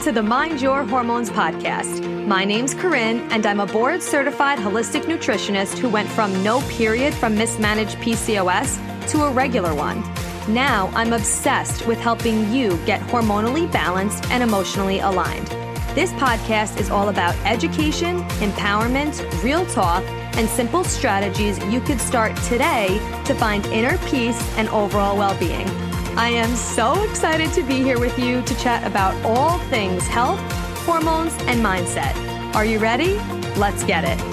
to the Mind Your Hormones podcast. My name's Corinne, and I'm a board-certified holistic nutritionist who went from no period from mismanaged PCOS to a regular one. Now I'm obsessed with helping you get hormonally balanced and emotionally aligned. This podcast is all about education, empowerment, real talk, and simple strategies you could start today to find inner peace and overall well-being. I am so excited to be here with you to chat about all things health, hormones, and mindset. Are you ready? Let's get it.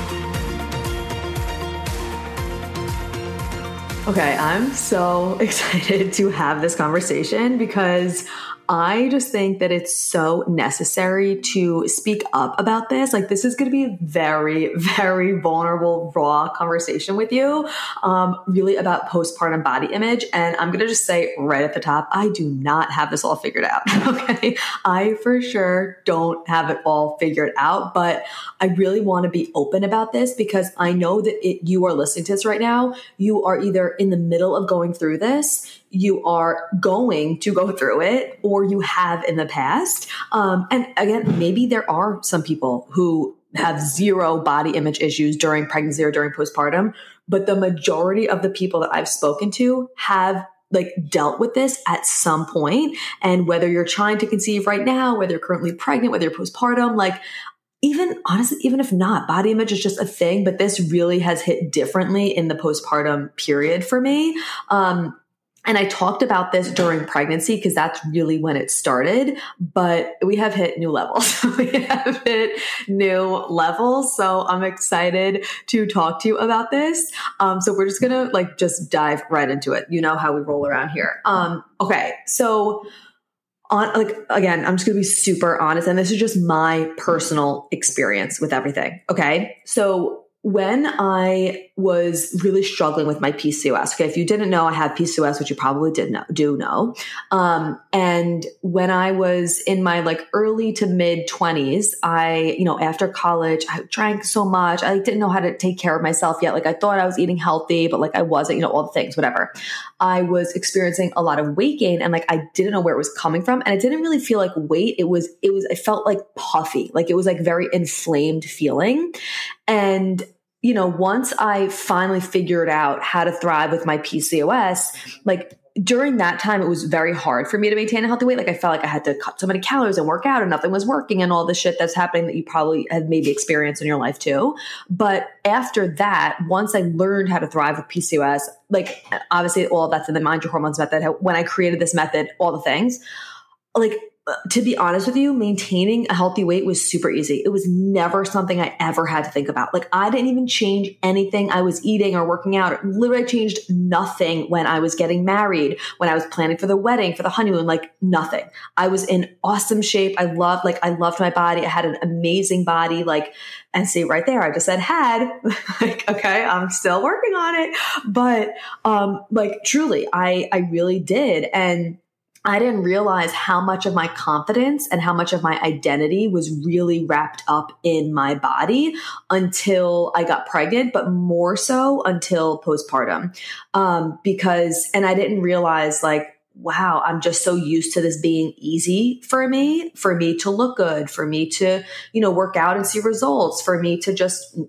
Okay, I'm so excited to have this conversation because I just think that it's so necessary to speak up about this. Like, this is going to be a very, very vulnerable, raw conversation with you, really about postpartum body image. And I'm going to just say right at the top, I do not have this all figured out. Okay. I for sure don't have it all figured out, but I really want to be open about this because I know that you are listening to this right now. You are either in the middle of going through this, you are going to go through it, or you have in the past. And again, maybe there are some people who have zero body image issues during pregnancy or during postpartum, but the majority of the people that I've spoken to have dealt with this at some point. And whether you're trying to conceive right now, whether you're currently pregnant, whether you're postpartum, even honestly, even if not, body image is just a thing, but this really has hit differently in the postpartum period for me. And I talked about this during pregnancy because that's really when it started, but we have hit new levels. So I'm excited to talk to you about this. So we're just going to just dive right into it. You know how we roll around here. Okay. So again, I'm just going to be super honest. And this is just my personal experience with everything. Okay. So when I was really struggling with my PCOS, okay, if you didn't know, I have PCOS, which you probably do know. And when I was in my early to mid 20s, after college, I drank so much. I didn't know how to take care of myself yet. I thought I was eating healthy, but I wasn't, all the things, whatever. I was experiencing a lot of weight gain and I didn't know where it was coming from. And it didn't really feel like weight. I felt puffy, it was very inflamed feeling. And once I finally figured out how to thrive with my PCOS, during that time, it was very hard for me to maintain a healthy weight. I felt like I had to cut so many calories and work out and nothing was working and all the shit that's happening that you probably have maybe experienced in your life too. But after that, once I learned how to thrive with PCOS, obviously all that's in the Mind Your Hormones method, when I created this method, all the things, to be honest with you, maintaining a healthy weight was super easy. It was never something I ever had to think about. I didn't even change anything I was eating or working out. Literally, I changed nothing when I was getting married, when I was planning for the wedding, for the honeymoon, nothing. I was in awesome shape. I loved my body. I had an amazing body. And see right there, I just said had, okay, I'm still working on it. But, truly, I really did. And I didn't realize how much of my confidence and how much of my identity was really wrapped up in my body until I got pregnant, but more so until postpartum. And I didn't realize wow, I'm just so used to this being easy for me to look good, for me to, work out and see results, for me to just,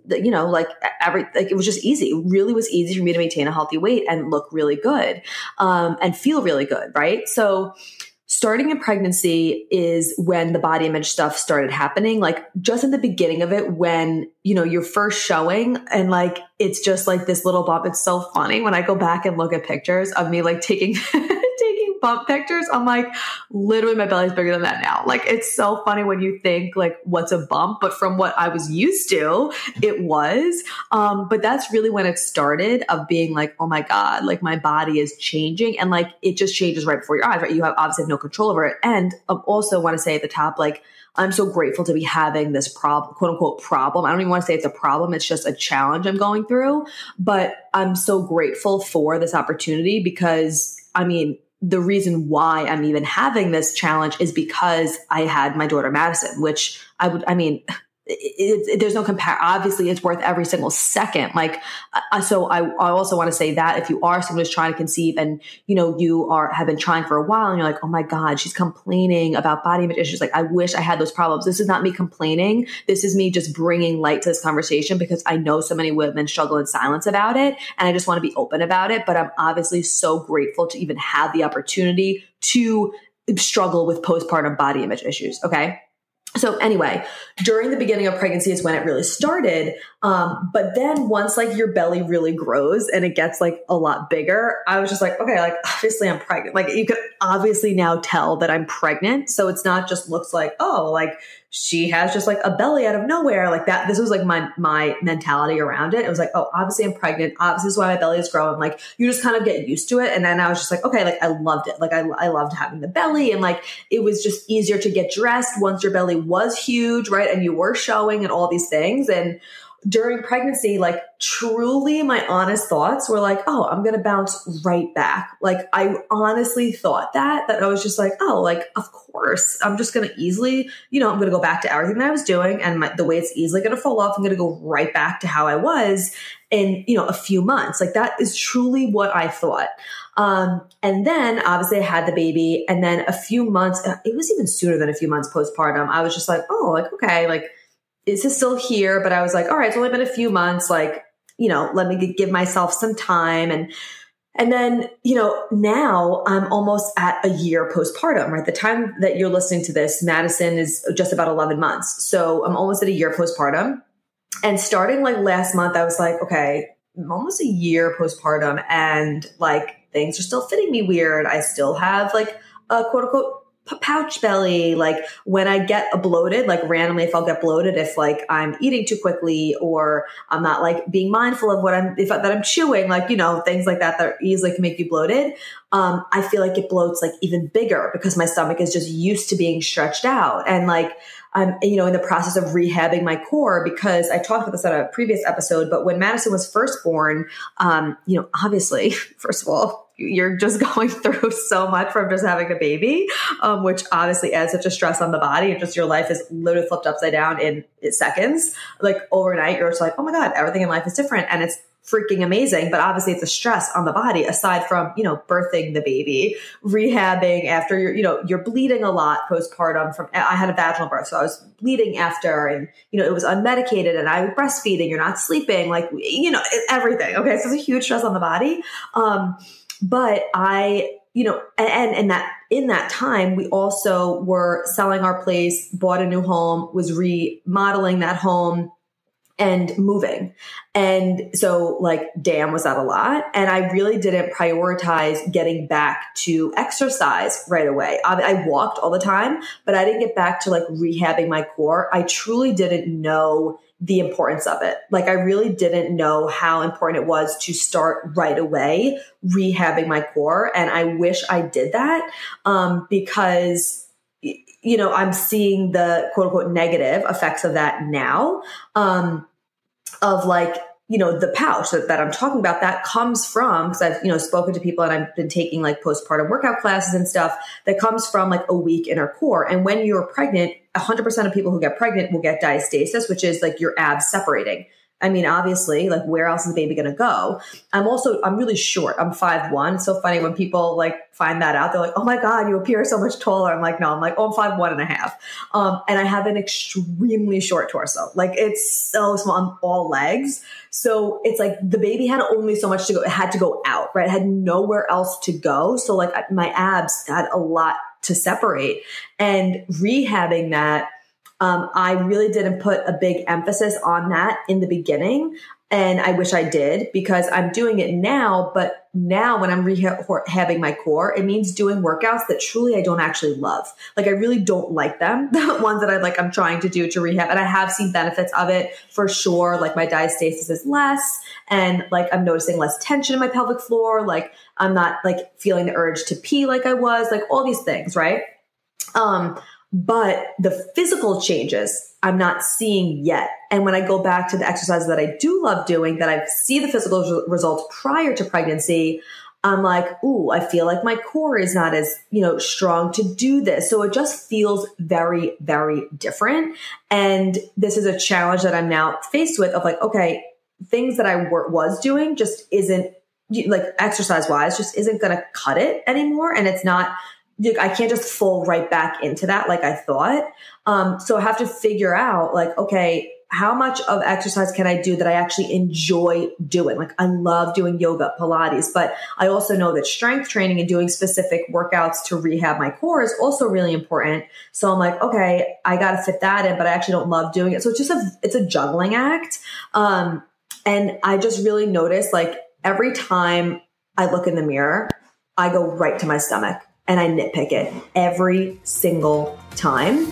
it was just easy. It really was easy for me to maintain a healthy weight and look really good, and feel really good. Right. So starting in pregnancy is when the body image stuff started happening, just in the beginning of it, when, you're first showing and it's just this little bump. It's so funny when I go back and look at pictures of me taking bump pictures. I'm literally my belly's bigger than that now. It's so funny when you think what's a bump, but from what I was used to, it was. But that's really when it started of being oh my God, my body is changing and it just changes right before your eyes, right? You obviously have no control over it. And I also want to say at the top, I'm so grateful to be having this problem, quote unquote problem. I don't even want to say it's a problem. It's just a challenge I'm going through, but I'm so grateful for this opportunity because the reason why I'm even having this challenge is because I had my daughter Madison, which there's no obviously it's worth every single second. Like, so I also want to say that if you are someone who's trying to conceive and, have been trying for a while and you're like, oh my God, she's complaining about body image issues. Like, I wish I had those problems. This is not me complaining. This is me just bringing light to this conversation because I know so many women struggle in silence about it. And I just want to be open about it. But I'm obviously so grateful to even have the opportunity to struggle with postpartum body image issues. Okay. So anyway, during the beginning of pregnancy is when it really started. But then once like your belly really grows and it gets like a lot bigger, I was just like, okay, like obviously I'm pregnant. Like you could obviously now tell that I'm pregnant. So it's not just looks like, oh, like she has just like a belly out of nowhere like that. This was like my mentality around it. It was like, oh, obviously I'm pregnant. Obviously this is why my belly is growing. Like you just kind of get used to it. And then I was just like, okay, like I loved it. Like I loved having the belly and like it was just easier to get dressed once your belly was huge, right? And you were showing and all these things. And during pregnancy, like truly my honest thoughts were like, oh, I'm going to bounce right back. Like I honestly thought that I was just like, oh, like, of course, I'm just going to easily, I'm going to go back to everything that I was doing. And the way it's easily going to fall off, I'm going to go right back to how I was in, a few months. Like that is truly what I thought. And then obviously I had the baby and then a few months, it was even sooner than a few months postpartum. I was just like, oh, like, okay, like, this is still here, but I was like, all right, it's only been a few months. Like, let me give myself some time. And then, now I'm almost at a year postpartum, right? The time that you're listening to this, Madison is just about 11 months. So I'm almost at a year postpartum. And starting like last month, I was like, okay, I'm almost a year postpartum and like things are still fitting me weird. I still have like a quote unquote pouch belly. Like when I get bloated, like randomly, if I'll get bloated, if like I'm eating too quickly or I'm not like being mindful of that I'm chewing, like, things like that easily can make you bloated. I feel like it bloats like even bigger because my stomach is just used to being stretched out. And like, I'm, in the process of rehabbing my core because I talked about this at a previous episode, but when Madison was first born, obviously, first of all, you're just going through so much from just having a baby, which obviously adds such a stress on the body. And just your life is literally flipped upside down in seconds. Like overnight, you're just like, oh my God, everything in life is different. And it's freaking amazing. But obviously it's a stress on the body aside from, birthing the baby, rehabbing after you're bleeding a lot postpartum I had a vaginal birth. So I was bleeding after and, it was unmedicated and I was breastfeeding, you're not sleeping, like, everything. Okay. So it's a huge stress on the body. But I, and that in that time, we also were selling our place, bought a new home, was remodeling that home and moving. And so like, damn, was that a lot? And I really didn't prioritize getting back to exercise right away. I walked all the time, but I didn't get back to like rehabbing my core. I truly didn't know the importance of it. Like I really didn't know how important it was to start right away rehabbing my core. And I wish I did that, because I'm seeing the quote unquote negative effects of that now, of like, the pouch that I'm talking about, that comes from, because I've, spoken to people and I've been taking like postpartum workout classes and stuff that comes from like a weak inner core. And when you're pregnant, 100% of people who get pregnant will get diastasis, which is like your abs separating. I mean, obviously, like where else is the baby going to go? I'm really short. I'm 5'1". It's so funny when people like find that out. They're like, oh my God, you appear so much taller. I'm like, no, I'm like, oh, I'm 5'1.5". And I have an extremely short torso. Like it's so small. I'm all legs. So it's like the baby had only so much to go. It had to go out, right? It had nowhere else to go. So like my abs had a lot to separate, and rehabbing that, I really didn't put a big emphasis on that in the beginning. And I wish I did, because I'm doing it now. But now when I'm rehabbing my core, it means doing workouts that truly I don't actually love. Like I really don't like them, the ones that I'm trying to do to rehab. And I have seen benefits of it for sure. Like my diastasis is less, and like I'm noticing less tension in my pelvic floor. Like I'm not like feeling the urge to pee like I was, like all these things, right? But the physical changes I'm not seeing yet. And when I go back to the exercises that I do love doing, that I see the physical results prior to pregnancy, I'm like, ooh, I feel like my core is not as, strong to do this. So it just feels very, very different. And this is a challenge that I'm now faced with of like, okay, things that I was doing just isn't like exercise wise, just isn't going to cut it anymore. And it's not, I can't just fall right back into that like I thought. So I have to figure out like, okay, how much of exercise can I do that I actually enjoy doing? Like I love doing yoga, Pilates, but I also know that strength training and doing specific workouts to rehab my core is also really important. So I'm like, okay, I got to fit that in, but I actually don't love doing it. So it's a juggling act. And I just really noticed like every time I look in the mirror, I go right to my stomach and I nitpick it every single time.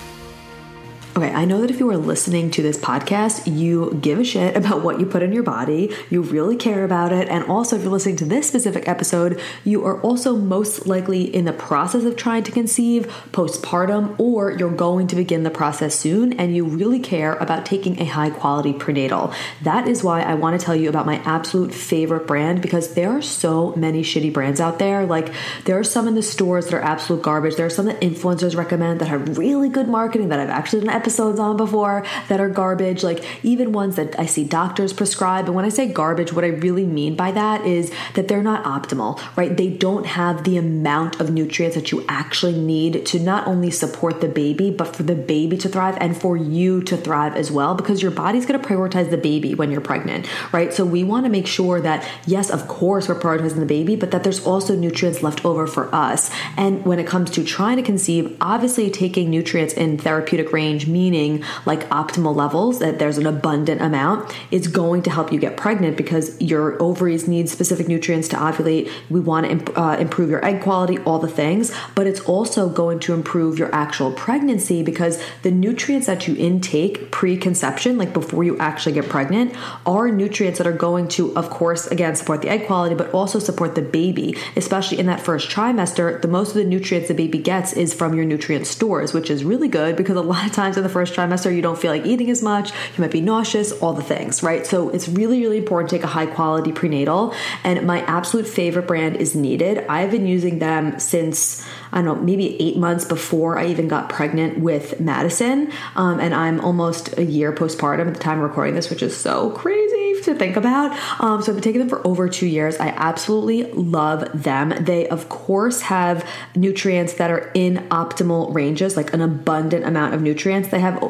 Okay, I know that if you are listening to this podcast, you give a shit about what you put in your body. You really care about it. And also, if you're listening to this specific episode, you are also most likely in the process of trying to conceive, postpartum, or you're going to begin the process soon, and you really care about taking a high quality prenatal. That is why I want to tell you about my absolute favorite brand, because there are so many shitty brands out there. Like there are some in the stores that are absolute garbage. There are some that influencers recommend that have really good marketing that I've actually done episodes on before that are garbage, like even ones that I see doctors prescribe. And when I say garbage, what I really mean by that is that they're not optimal, right? They don't have the amount of nutrients that you actually need to not only support the baby, but for the baby to thrive and for you to thrive as well, because your body's going to prioritize the baby when you're pregnant, right? So we want to make sure that, yes, of course, we're prioritizing the baby, but that there's also nutrients left over for us. And when it comes to trying to conceive, obviously taking nutrients in therapeutic range, meaning like optimal levels, that there's an abundant amount, is going to help you get pregnant because your ovaries need specific nutrients to ovulate. We want to improve your egg quality, all the things, but it's also going to improve your actual pregnancy because the nutrients that you intake pre-conception, like before you actually get pregnant, are nutrients that are going to, of course, again, support the egg quality, but also support the baby, especially in that first trimester. The most of the nutrients the baby gets is from your nutrient stores, which is really good because a lot of times in the first trimester, you don't feel like eating as much. You might be nauseous, all the things, right? So it's really, really important to take a high quality prenatal. And my absolute favorite brand is Needed. I've been using them since, I don't know, maybe 8 months before I even got pregnant with Madison. And I'm almost a year postpartum at the time of recording this, which is so crazy to think about. So I've been taking them for over 2 years. I absolutely love them. They, of course, have nutrients that are in optimal ranges, like an abundant amount of nutrients. They have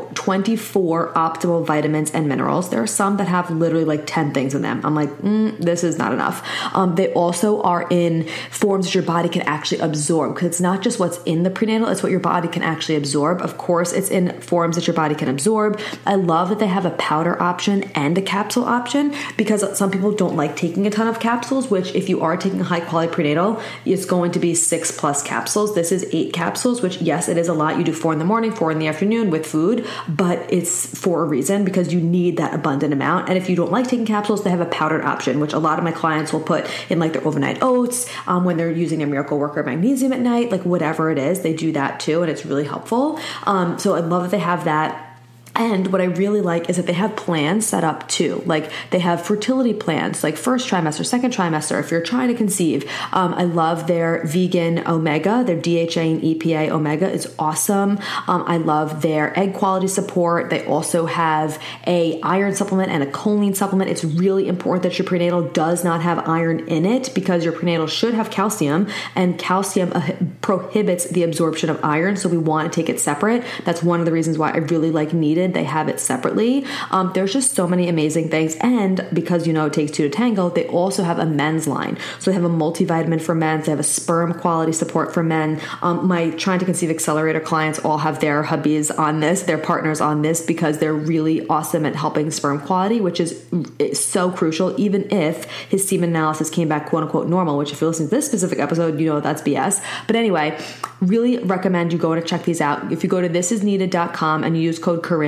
24 optimal vitamins and minerals. There are some that have literally like 10 things in them. I'm like, this is not enough. They also are in forms that your body can actually absorb, because it's not just what's in the prenatal, it's what your body can actually absorb. Of course, it's in forms that your body can absorb. I love that they have a powder option and a capsule option, because some people don't like taking a ton of capsules, which if you are taking a high quality prenatal, it's going to be 6+ capsules. This is 8 capsules, which yes, it is a lot. You do 4 in the morning, 4 in the afternoon with food, but it's for a reason, because you need that abundant amount. And if you don't like taking capsules, they have a powdered option, which a lot of my clients will put in like their overnight oats, when they're using their Miracle Worker magnesium at night, like whatever it is, they do that too. And it's really helpful. So I love that they have that. And what I really like is that they have plans set up too. Like they have fertility plans, like first trimester, second trimester, if you're trying to conceive. I love their vegan omega, their DHA and EPA omega is awesome. I love their egg quality support. They also have a iron supplement and a choline supplement. It's really important that your prenatal does not have iron in it, because your prenatal should have calcium, and calcium prohibits the absorption of iron. So we want to take it separate. That's one of the reasons why I really like Needed. They have it separately. There's just so many amazing things. And because, it takes 2 to tango, they also have a men's line. So they have a multivitamin for men. They have a sperm quality support for men. My Trying to Conceive Accelerator clients all have their hubbies on this, their partners on this, because they're really awesome at helping sperm quality, which is so crucial, even if his semen analysis came back quote unquote normal, which if you listen to this specific episode, that's BS. But anyway, really recommend you go and check these out. If you go to thisisneeded.com and you use code Corinne,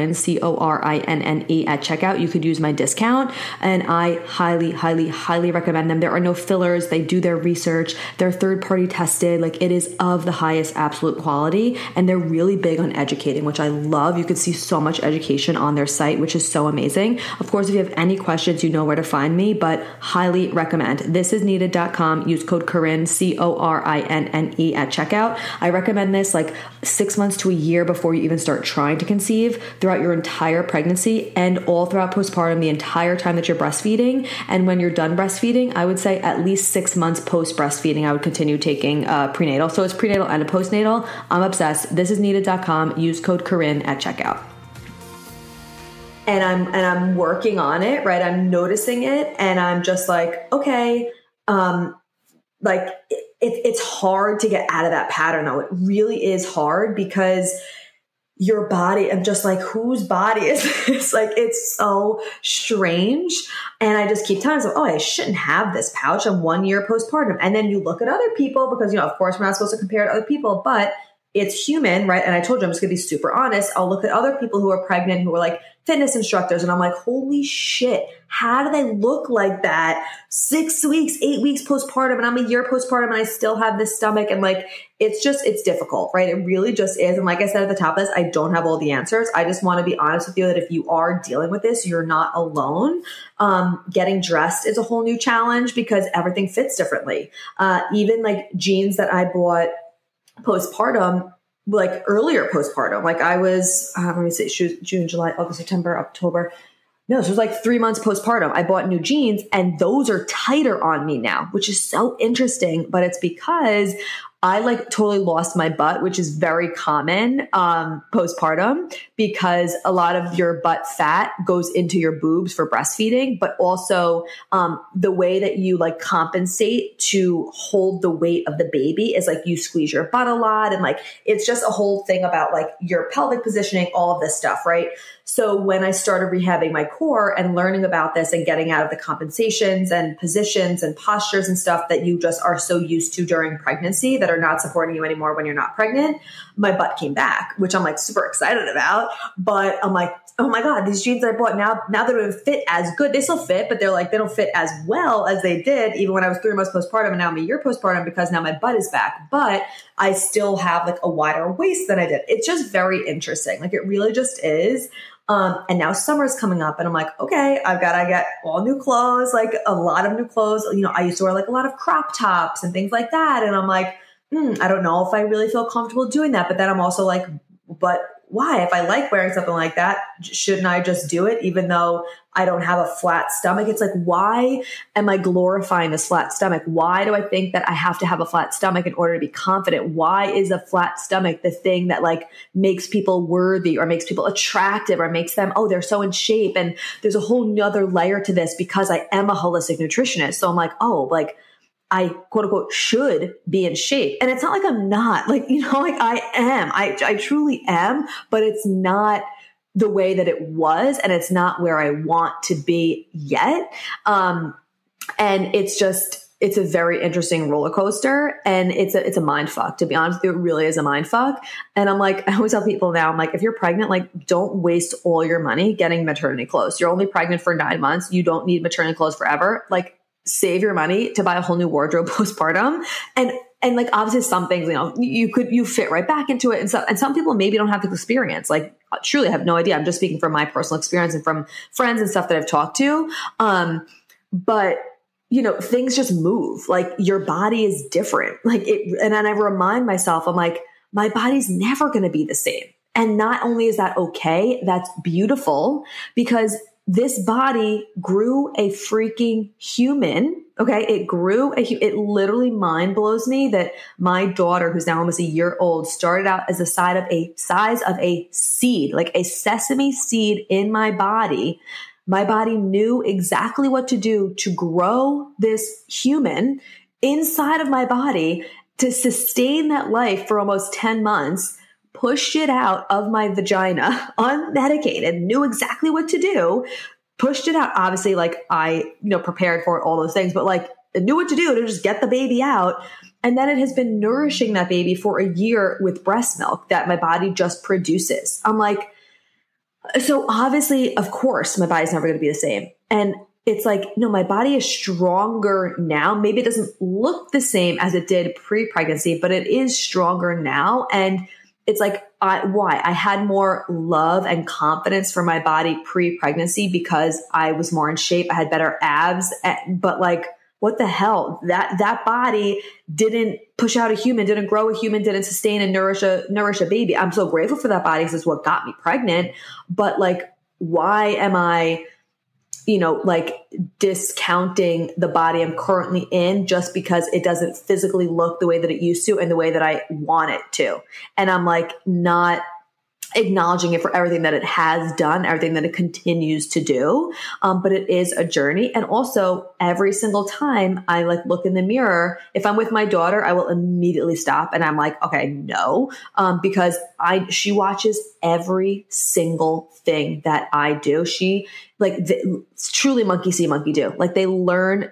Corinne, CORINNE at checkout, you could use my discount. And I highly, highly, highly recommend them. There are no fillers. They do their research. They're third-party tested. Like, it is of the highest absolute quality. And they're really big on educating, which I love. You can see so much education on their site, which is so amazing. Of course, if you have any questions, you know where to find me, but highly recommend. Thisisneeded.com. Use code Corinne, CORINNE at checkout. I recommend this like 6 months to a year before you even start trying to conceive, throughout your entire pregnancy, and all throughout postpartum, the entire time that you're breastfeeding. And when you're done breastfeeding, I would say at least 6 months post breastfeeding, I would continue taking prenatal. So it's prenatal and a postnatal. I'm obsessed. Thisisneeded.com. Use code Corinne at checkout. And I'm working on it, right? I'm noticing it, and I'm just like, okay, like it's hard to get out of that pattern though. It really is hard, because your body, I'm just like, whose body is this? Like, it's so strange. And I just keep telling myself, oh, I shouldn't have this pouch. I'm 1 year postpartum. And then you look at other people, because, you know, of course we're not supposed to compare to other people, but it's human, right? And I told you, I'm just going to be super honest. I'll look at other people who are pregnant, who are like fitness instructors, and I'm like, holy shit, how do they look like that 6 weeks, 8 weeks postpartum, and I'm a year postpartum, and I still have this stomach? And like, it's difficult, right? It really just is. And like I said at the top of this, I don't have all the answers. I just want to be honest with you that if you are dealing with this, you're not alone. Getting dressed is a whole new challenge, because everything fits differently. Even like jeans that I bought postpartum, like earlier postpartum, like I was, let me see, June, July, August, September, October. No, so it was like 3 months postpartum. I bought new jeans, and those are tighter on me now, which is so interesting. But it's because I like totally lost my butt, which is very common postpartum, because a lot of your butt fat goes into your boobs for breastfeeding, but also the way that you like compensate to hold the weight of the baby is like you squeeze your butt a lot. And like, it's just a whole thing about like your pelvic positioning, all of this stuff, right? So when I started rehabbing my core and learning about this and getting out of the compensations and positions and postures and stuff that you just are so used to during pregnancy that are not supporting you anymore when you're not pregnant, my butt came back, which I'm like super excited about. But I'm like, oh my God, these jeans I bought now they don't even fit as good. They still fit, but they're like, they don't fit as well as they did even when I was 3 months postpartum, and now I'm a year postpartum, because now my butt is back. But I still have like a wider waist than I did. It's just very interesting. Like, it really just is. And now summer's coming up, and I'm like, okay, I've got to get all new clothes, like a lot of new clothes. You know, I used to wear like a lot of crop tops and things like that. And I'm like, I don't know if I really feel comfortable doing that. But then I'm also like, but why? If I like wearing something like that, shouldn't I just do it even though I don't have a flat stomach? It's like, why am I glorifying this flat stomach? Why do I think that I have to have a flat stomach in order to be confident? Why is a flat stomach the thing that like makes people worthy or makes people attractive or makes them, oh, they're so in shape? And there's a whole nother layer to this, because I am a holistic nutritionist. So I'm like, oh, like, I quote unquote should be in shape. And it's not like I'm not, like, you know, like I am, I truly am, but it's not the way that it was. And it's not where I want to be yet. And it's a very interesting roller coaster, and it's a mind fuck. To be honest with you, it really is a mind fuck. And I'm like, I always tell people now, I'm like, if you're pregnant, like, don't waste all your money getting maternity clothes. You're only pregnant for 9 months. You don't need maternity clothes forever. Like, save your money to buy a whole new wardrobe postpartum. And like, obviously some things, you know, you fit right back into it. And some people maybe don't have the experience. Like, truly have no idea. I'm just speaking from my personal experience and from friends and stuff that I've talked to. But you know, things just move. Like, your body is different. Like and then I remind myself, I'm like, my body's never going to be the same. And not only is that okay, that's beautiful, because this body grew a freaking human. Okay. It literally mind blows me that my daughter, who's now almost a year old, started out as the size of a seed, like a sesame seed in my body. My body knew exactly what to do to grow this human inside of my body, to sustain that life for almost 10 months, pushed it out of my vagina unmedicated, knew exactly what to do, pushed it out. Obviously, like, I, prepared for it, all those things, but like, knew what to do to just get the baby out. And then it has been nourishing that baby for a year with breast milk that my body just produces. I'm like, So obviously, of course, my body's never going to be the same. And it's like, no, my body is stronger now. Maybe it doesn't look the same as it did pre-pregnancy, but it is stronger now. And it's like, why? I had more love and confidence for my body pre-pregnancy because I was more in shape. I had better abs, but like, what the hell? That body didn't push out a human, didn't grow a human, didn't sustain and nourish a baby. I'm so grateful for that body because it's what got me pregnant. But like, why am I, like discounting the body I'm currently in just because it doesn't physically look the way that it used to and the way that I want it to? And I'm like not acknowledging it for everything that it has done, everything that it continues to do. But it is a journey. And also every single time I like look in the mirror, if I'm with my daughter, I will immediately stop. And I'm like, okay, no, because she watches every single thing that I do. She it's truly monkey see, monkey do. Like they learn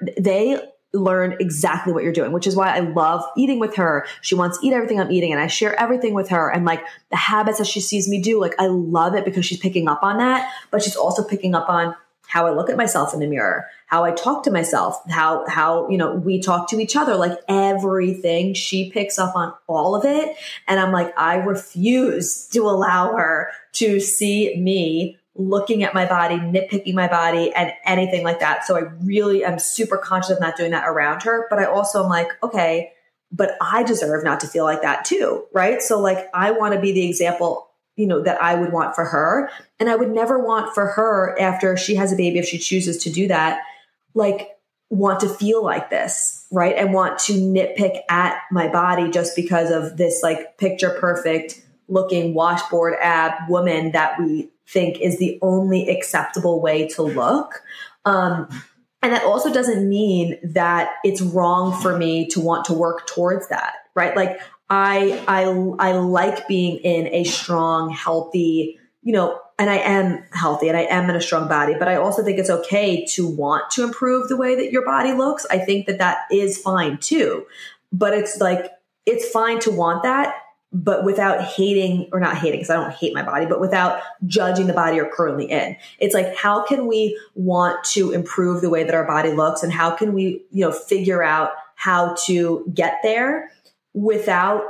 exactly what you're doing, which is why I love eating with her. She wants to eat everything I'm eating and I share everything with her. And like the habits that she sees me do, like I love it because she's picking up on that, but she's also picking up on how I look at myself in the mirror, how I talk to myself, how, we talk to each other, like everything. She picks up on all of it. And I'm like, I refuse to allow her to see me looking at my body, nitpicking my body and anything like that. So I really am super conscious of not doing that around her. But I also am like, okay, but I deserve not to feel like that too. Right. So like, I want to be the example, that I would want for her. And I would never want for her after she has a baby, if she chooses to do that, like want to feel like this. Right. And want to nitpick at my body just because of this like picture perfect looking washboard ab woman that we think is the only acceptable way to look. And that also doesn't mean that it's wrong for me to want to work towards that, right? Like I like being in a strong, healthy, and I am healthy and I am in a strong body, but I also think it's okay to want to improve the way that your body looks. I think that is fine too, but it's like, it's fine to want that, but without hating, or not hating, because I don't hate my body, but without judging the body you're currently in. It's like, how can we want to improve the way that our body looks? And how can we, figure out how to get there without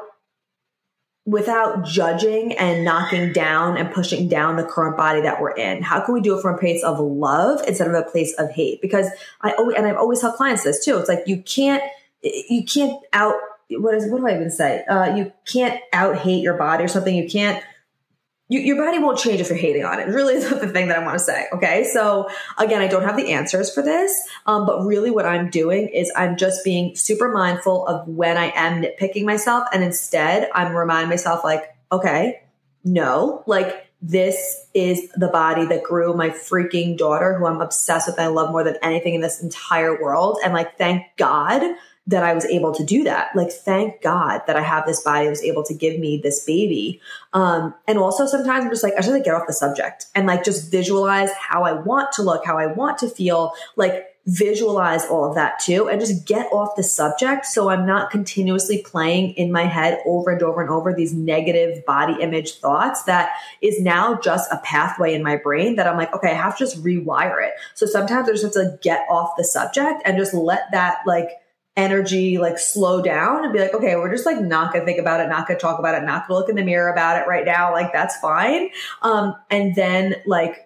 judging and knocking down and pushing down the current body that we're in? How can we do it from a place of love instead of a place of hate? Because I've always tell clients this too. It's like, you can't out, what do I even say? You can't out hate your body or something. You can't, your body won't change if you're hating on it. Really is the thing that I want to say. Okay. So again, I don't have the answers for this. But really what I'm doing is I'm just being super mindful of when I am nitpicking myself. And instead I'm reminding myself like, okay, no, like this is the body that grew my freaking daughter, who I'm obsessed with and I love more than anything in this entire world. And like, thank God that I was able to do that. Like, thank God that I have this body that was able to give me this baby. And also sometimes I'm just like, I just have to get off the subject and like, just visualize how I want to look, how I want to feel, like visualize all of that too, and just get off the subject. So I'm not continuously playing in my head over and over and over these negative body image thoughts that is now just a pathway in my brain that I'm like, okay, I have to just rewire it. So sometimes I just have to get off the subject and just let that like energy like slow down and be like, okay, we're just like not gonna think about it, not gonna talk about it, not gonna look in the mirror about it right now. Like that's fine. And then like,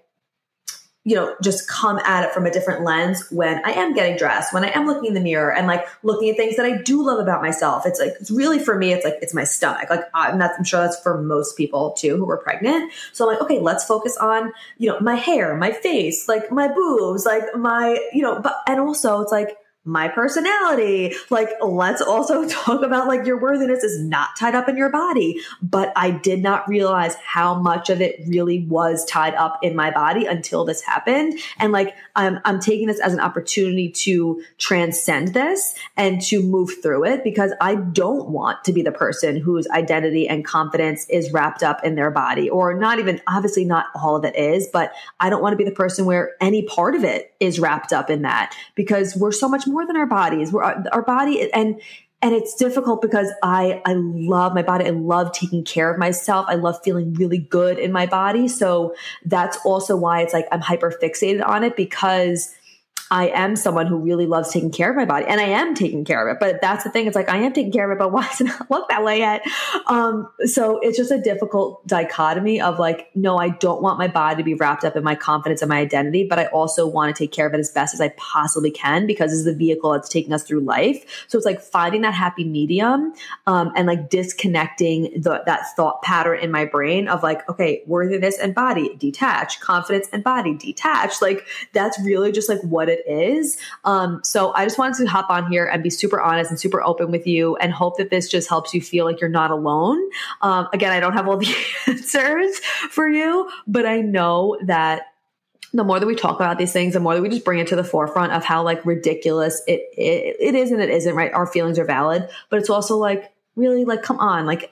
just come at it from a different lens when I am getting dressed, when I am looking in the mirror and like looking at things that I do love about myself. It's like, it's really for me, it's like, it's my stomach. Like I'm sure that's for most people too, who are pregnant. So I'm like, okay, let's focus on, my hair, my face, like my boobs, like my, but, and also it's like, my personality. Like, let's also talk about like your worthiness is not tied up in your body. But I did not realize how much of it really was tied up in my body until this happened. And like, I'm taking this as an opportunity to transcend this and to move through it, because I don't want to be the person whose identity and confidence is wrapped up in their body, or not even, obviously not all of it is, but I don't want to be the person where any part of it is wrapped up in that, because we're so much more than our bodies. Our body, and And it's difficult because I love my body. I love taking care of myself. I love feeling really good in my body. So that's also why it's like I'm hyper fixated on it, because I am someone who really loves taking care of my body, and I am taking care of it. But that's the thing. It's like, I am taking care of it, but why does it not look that way yet? So it's just a difficult dichotomy of like, no, I don't want my body to be wrapped up in my confidence and my identity, but I also want to take care of it as best as I possibly can, because it's the vehicle that's taking us through life. So it's like finding that happy medium, and like disconnecting that thought pattern in my brain of like, okay, worthiness and body, detach, confidence and body, detach. Like that's really just like what it is. So I just wanted to hop on here and be super honest and super open with you, and hope that this just helps you feel like you're not alone. Again, I don't have all the answers for you, but I know that the more that we talk about these things, the more that we just bring it to the forefront of how like ridiculous it is and it isn't, right? Our feelings are valid, but it's also like, really, like, come on. Like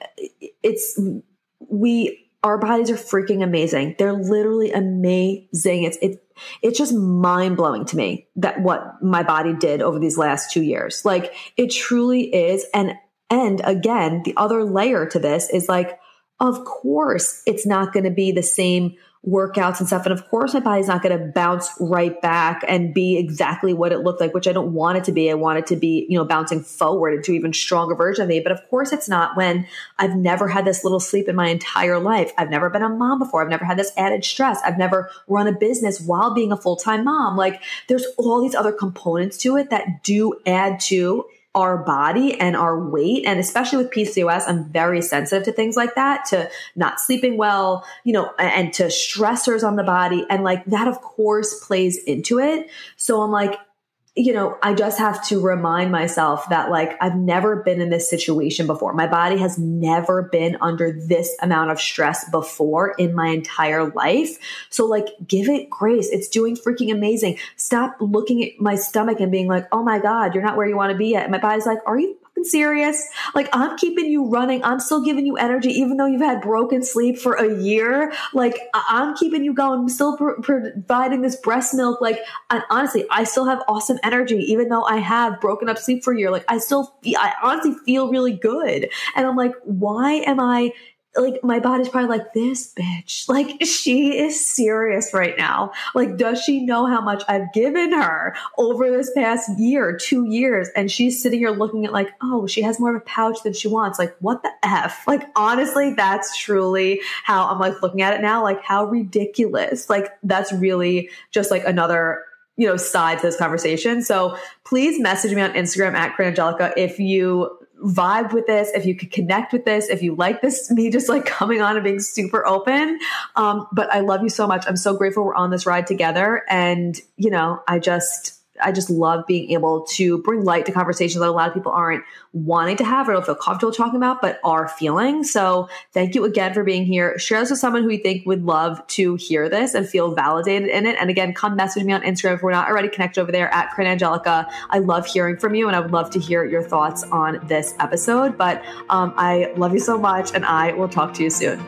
our bodies are freaking amazing. They're literally amazing. It's just mind blowing to me that what my body did over these last 2 years. Like it truly is. And again, the other layer to this is like, of course, it's not going to be the same workouts and stuff. And of course, my body's not going to bounce right back and be exactly what it looked like, which I don't want it to be. I want it to be, bouncing forward into even stronger version of me. But of course, it's not when I've never had this little sleep in my entire life. I've never been a mom before. I've never had this added stress. I've never run a business while being a full-time mom. Like there's all these other components to it that do add to our body and our weight. And especially with PCOS, I'm very sensitive to things like that, to not sleeping well, and to stressors on the body. And like that, of course, plays into it. So I'm like, I just have to remind myself that like, I've never been in this situation before. My body has never been under this amount of stress before in my entire life. So like, give it grace. It's doing freaking amazing. Stop looking at my stomach and being like, oh my God, you're not where you want to be yet. And my body's like, are you serious? Like I'm keeping you running. I'm still giving you energy, even though you've had broken sleep for a year. Like I'm keeping you going. I'm still providing this breast milk. Like, and honestly, I still have awesome energy, even though I have broken up sleep for a year. Like I honestly feel really good. And I'm like, why am I like, my body's probably like, this bitch, like she is serious right now. Like, does she know how much I've given her over this past year, 2 years? And she's sitting here looking at like, oh, she has more of a pouch than she wants. Like, what the F? Like, honestly, that's truly how I'm like looking at it now. Like, how ridiculous. Like, that's really just like another side to this conversation. So please message me on Instagram at Angelica if you vibe with this, if you could connect with this, if you like this, me just like coming on and being super open. But I love you so much. I'm so grateful we're on this ride together. And, I just love being able to bring light to conversations that a lot of people aren't wanting to have or don't feel comfortable talking about, but are feeling. So thank you again for being here. Share this with someone who you think would love to hear this and feel validated in it. And again, come message me on Instagram if we're not already connected over there at Angelica. I love hearing from you, and I would love to hear your thoughts on this episode. But I love you so much, and I will talk to you soon.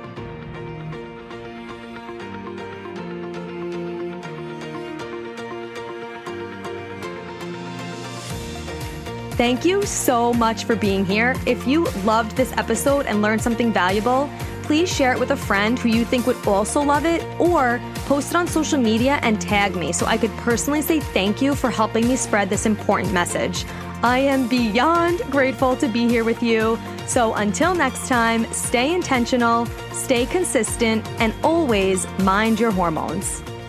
Thank you so much for being here. If you loved this episode and learned something valuable, please share it with a friend who you think would also love it, or post it on social media and tag me so I could personally say thank you for helping me spread this important message. I am beyond grateful to be here with you. So until next time, stay intentional, stay consistent, and always mind your hormones.